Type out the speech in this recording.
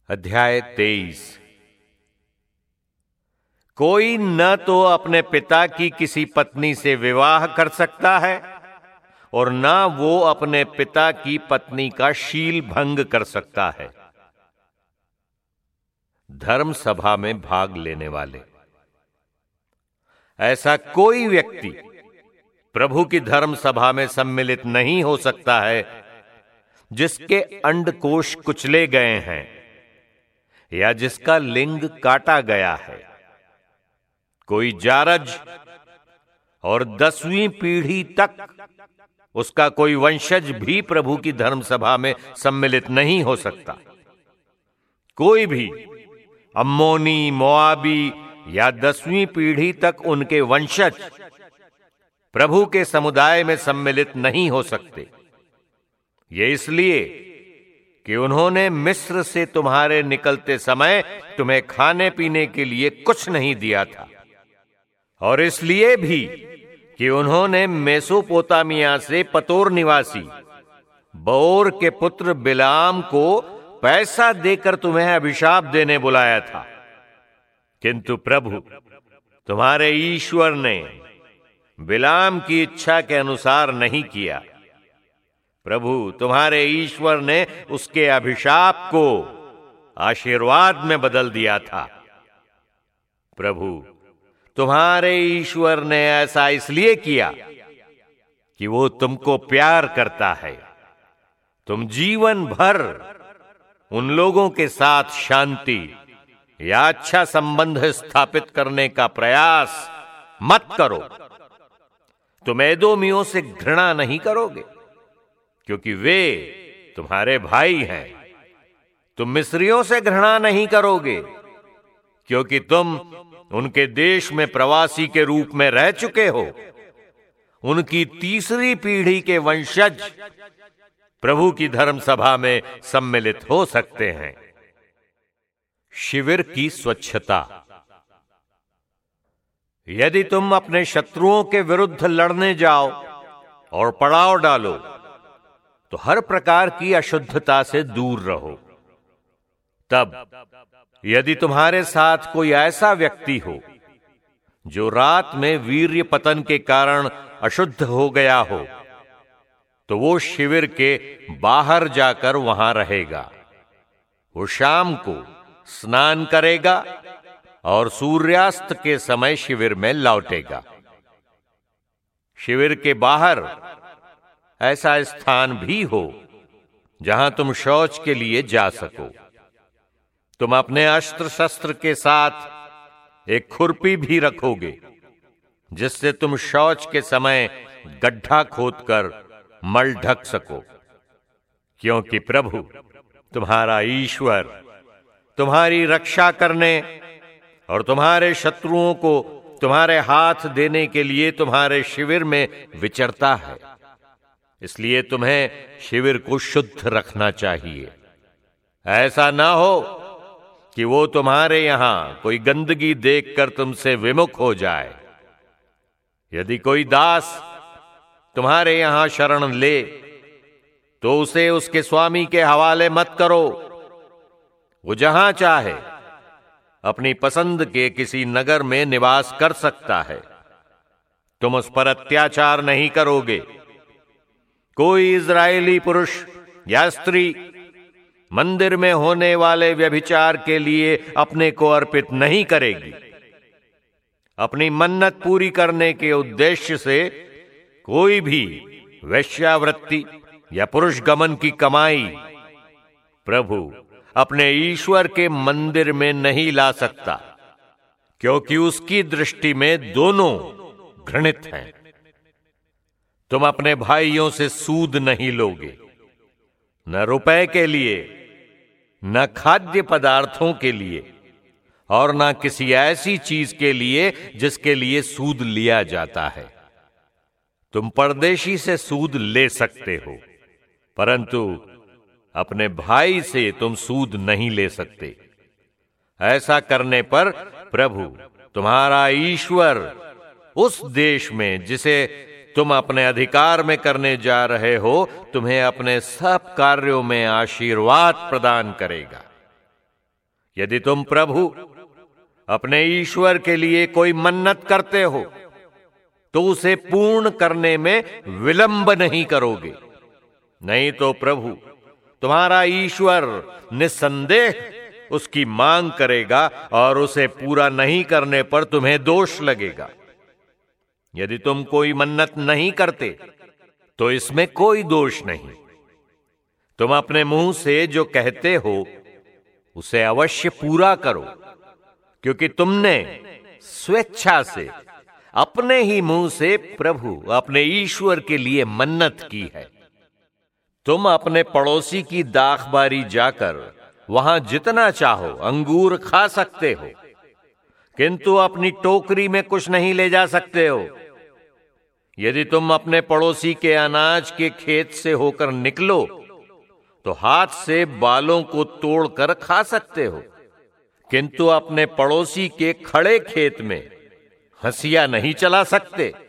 अध्याय 23। कोई न तो अपने पिता की किसी पत्नी से विवाह कर सकता है और न वो अपने पिता की पत्नी का शील भंग कर सकता है। धर्म सभा में भाग लेने वाले। ऐसा कोई व्यक्ति प्रभु की धर्म सभा में सम्मिलित नहीं हो सकता है जिसके अंडकोश कुचले गए हैं या जिसका लिंग काटा गया है। कोई जारज और 10वीं पीढ़ी तक उसका कोई वंशज भी प्रभु की धर्म सभा में सम्मिलित नहीं हो सकता। कोई भी अम्मोनी, मोआबी या 10वीं पीढ़ी तक उनके वंशज प्रभु के समुदाय में सम्मिलित नहीं हो सकते। ये इसलिए कि उन्होंने मिस्र से तुम्हारे निकलते समय तुम्हें खाने पीने के लिए कुछ नहीं दिया था, और इसलिए भी कि उन्होंने मेसोपोटामिया से पतोर निवासी बओर के पुत्र बिलाम को पैसा देकर तुम्हें अभिशाप देने बुलाया था। किंतु प्रभु तुम्हारे ईश्वर ने बिलाम की इच्छा के अनुसार नहीं किया। प्रभु तुम्हारे ईश्वर ने उसके अभिशाप को आशीर्वाद में बदल दिया था। प्रभु तुम्हारे ईश्वर ने ऐसा इसलिए किया कि वो तुमको प्यार करता है। तुम जीवन भर उन लोगों के साथ शांति या अच्छा संबंध स्थापित करने का प्रयास मत करो। तुम एदोमियों से घृणा नहीं करोगे क्योंकि वे तुम्हारे भाई हैं। तुम मिस्रियों से घृणा नहीं करोगे क्योंकि तुम उनके देश में प्रवासी के रूप में रह चुके हो। उनकी 3री पीढ़ी के वंशज प्रभु की धर्म सभा में सम्मिलित हो सकते हैं। शिविर की स्वच्छता। यदि तुम अपने शत्रुओं के विरुद्ध लड़ने जाओ और पड़ाव डालो तो हर प्रकार की अशुद्धता से दूर रहो। तब यदि तुम्हारे साथ कोई ऐसा व्यक्ति हो जो रात में वीर्य पतन के कारण अशुद्ध हो गया हो तो वो शिविर के बाहर जाकर वहां रहेगा। वो शाम को स्नान करेगा और सूर्यास्त के समय शिविर में लौटेगा। शिविर के बाहर ऐसा स्थान भी हो जहां तुम शौच के लिए जा सको। तुम अपने अस्त्र शस्त्र के साथ एक खुरपी भी रखोगे जिससे तुम शौच के समय गड्ढा खोदकर मल ढक सको, क्योंकि प्रभु तुम्हारा ईश्वर तुम्हारी रक्षा करने और तुम्हारे शत्रुओं को तुम्हारे हाथ देने के लिए तुम्हारे शिविर में विचरता है। इसलिए तुम्हें शिविर को शुद्ध रखना चाहिए। ऐसा ना हो कि वो तुम्हारे यहां कोई गंदगी देखकर तुमसे विमुख हो जाए। यदि कोई दास तुम्हारे यहां शरण ले तो उसे उसके स्वामी के हवाले मत करो। वो जहां चाहे अपनी पसंद के किसी नगर में निवास कर सकता है। तुम उस पर अत्याचार नहीं करोगे। कोई इज़राइली पुरुष या स्त्री मंदिर में होने वाले व्यभिचार के लिए अपने को अर्पित नहीं करेगी। अपनी मन्नत पूरी करने के उद्देश्य से कोई भी वेश्यावृत्ति या पुरुष गमन की कमाई प्रभु अपने ईश्वर के मंदिर में नहीं ला सकता, क्योंकि उसकी दृष्टि में दोनों घृणित हैं। तुम अपने भाइयों से सूद नहीं लोगे, न रुपए के लिए, न खाद्य पदार्थों के लिए, और न किसी ऐसी चीज के लिए जिसके लिए सूद लिया जाता है। तुम परदेशी से सूद ले सकते हो, परंतु अपने भाई से तुम सूद नहीं ले सकते। ऐसा करने पर प्रभु तुम्हारा ईश्वर उस देश में जिसे तुम अपने अधिकार में करने जा रहे हो तुम्हें अपने सब कार्यों में आशीर्वाद प्रदान करेगा। यदि तुम प्रभु अपने ईश्वर के लिए कोई मन्नत करते हो तो उसे पूर्ण करने में विलंब नहीं करोगे, नहीं तो प्रभु तुम्हारा ईश्वर निस्संदेह उसकी मांग करेगा और उसे पूरा नहीं करने पर तुम्हें दोष लगेगा। यदि तुम कोई मन्नत नहीं करते तो इसमें कोई दोष नहीं। तुम अपने मुंह से जो कहते हो उसे अवश्य पूरा करो, क्योंकि तुमने स्वेच्छा से अपने ही मुंह से प्रभु अपने ईश्वर के लिए मन्नत की है। तुम अपने पड़ोसी की दाखबारी जाकर वहां जितना चाहो अंगूर खा सकते हो, किंतु अपनी टोकरी में कुछ नहीं ले जा सकते हो। यदि तुम अपने पड़ोसी के अनाज के खेत से होकर निकलो तो हाथ से बालों को तोड़कर खा सकते हो, किंतु अपने पड़ोसी के खड़े खेत में हंसिया नहीं चला सकते।